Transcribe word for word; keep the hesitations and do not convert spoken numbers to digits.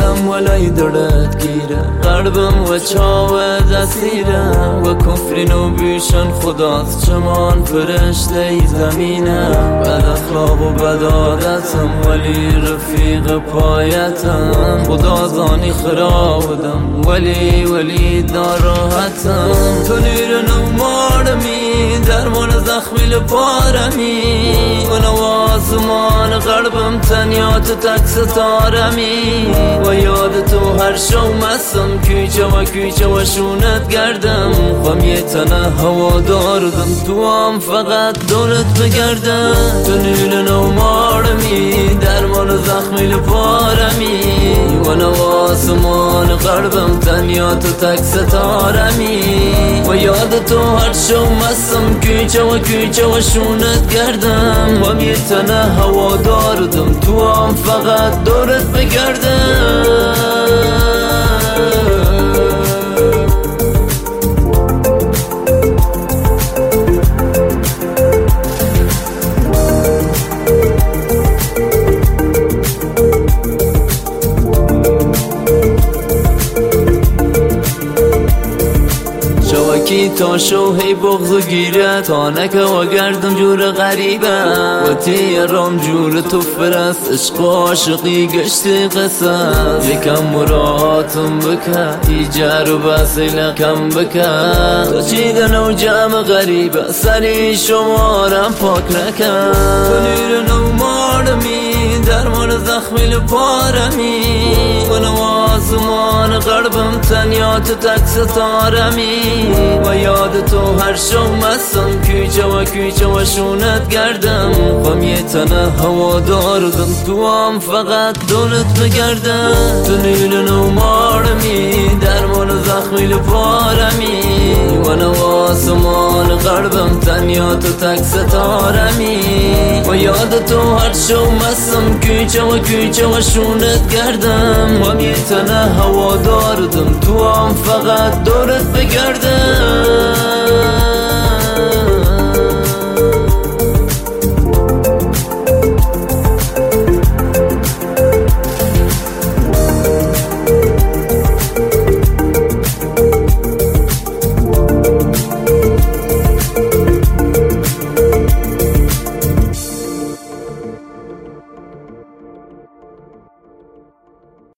دلم ولای دردت گیرم، قلبم و چاو دستیرم و کفرین و بیشن خداست چمان فرشته ای زمینم. بد اخلاق و بد عادتم ولی رفیق پایتم، خدا زانی خرابدم ولی ولی ناراحتم. تو نیر نمارمی درمان زخمی لپارمی، من و آسمان قلبم تنیات تک ستارمی. و یاد تو هر شو مستم کوچه و کوچه و شونت گردم، خم یه تنه هوا داردم تو هم فقط دورت بگردم. تو نیل نمارمی درمان زخمی لپارمی، من و آسمان قلبم تنیات تک ستارمی. و یاد تو هر شو مستم کوچه و کوچه و شونت گردم، خم یه تنه هوا داردم تو هم فقط دورت بگردم. کی تا شو هی بغض گیره تا نکه و گردم جور غریبه و تیرم جور تو فرست عشق و عاشقی گشتی قصص. یکم مراعاتم بکن ایجار و بسیله کم بکن، تو چیدن و جمع غریبه سری شمارم پاک نکن. تو نیر نمارمی درمان زخمی لپارمی، من و آسمان قلبم تنیات تک ستارمی. و یاد تو هر شو مستم کوچه و کوچه و شونت گردم، خم یه تنه هوا داردم تو هم فقط دورت بگردم. تو نیل نمارمی درمان زخمی لپارمی، من و آسمان قلبم تنیات تک ستارمی. و یاد تو هر شو مستم کوچه و کوچه و شونت گردم، خم یه تنه هوا داردم تو هم فقط دورت بگردم.